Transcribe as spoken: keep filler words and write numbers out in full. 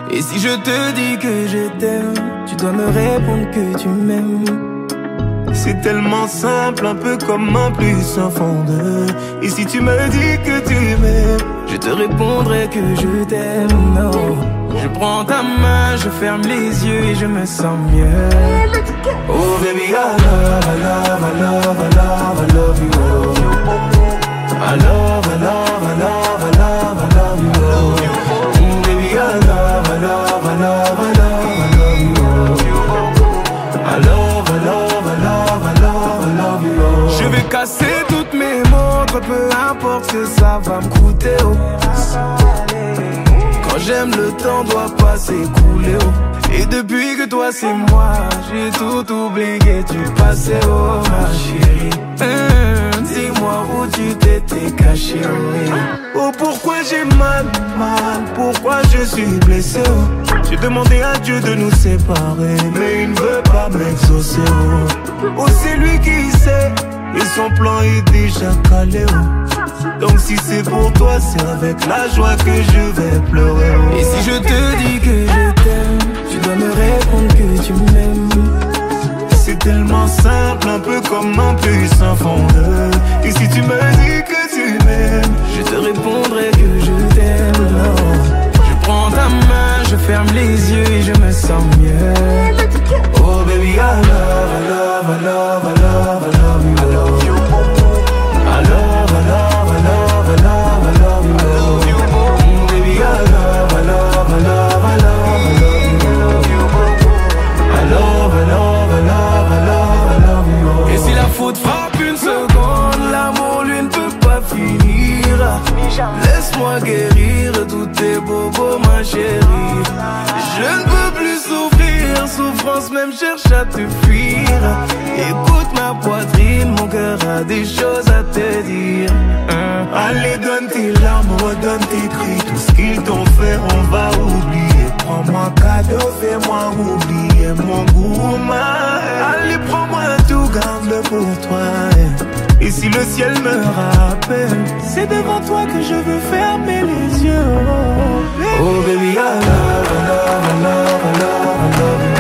Et si je te dis que je t'aime, tu dois me répondre que tu m'aimes. C'est tellement simple, un peu comme un plus un fond de. Et si tu me dis que tu m'aimes, je te répondrai que je t'aime, non. Je prends ta main, je ferme les yeux et je me sens mieux. Oh baby, I love, I love, I love, I love, I love you. I love, I love, I love, I love, I love you. Mm, baby, I love, I love, I love, I love, I love you. I love, I love, I love, I love, I love you. Je vais casser toutes mes montres, peu importe ce que ça va me coûter. Oh. Quand j'aime, le temps doit pas s'écouler. Oh. Et depuis que toi c'est moi, j'ai tout oublié du passé. Oh ma chérie, mmh, dis-moi où tu t'étais caché. Oh, oh pourquoi j'ai mal, mal, pourquoi je suis blessé. Oh. J'ai demandé à Dieu de nous séparer, mais il ne veut pas m'exaucer. Oh, oh c'est lui qui sait, et son plan est déjà calé. Oh. Donc si c'est pour toi, c'est avec la joie que je vais pleurer. Oh. Et si je te dis que je t'aime, tu dois me répondre que tu m'aimes. C'est tellement simple, un peu comme un plus un fond de. Et si tu me dis que tu m'aimes, je te répondrai que je t'aime. Je prends ta main, je ferme les yeux et je me sens mieux. Oh baby, I love, I love, I love, I love, I love you. I love you. I love, I love, I love, I love, I love you. I love you. Mm, baby, I love, I love, I love, I love, I love you. I love, I love, I love, I love, I love you. Et si la faute frappe une seconde, l'amour lui ne peut pas finir. Laisse-moi guérir tous tes bobos, ma chérie. Je ne peux plus souffrir, souffrance même cherche à te fuir. Écoute ma poitrine, mon cœur a des choses à te dire. hein? Allez donne tes larmes, redonne tes cris. Tout ce qu'ils t'ont fait on va oublier. Prends-moi cadeau, fais-moi oublier mon goût, ma. Allez prends-moi tout, garde-le pour toi. Et si le ciel me rappelle, c'est devant toi que je veux fermer les yeux. Oh baby, I love, I love, I love, I love, I love you.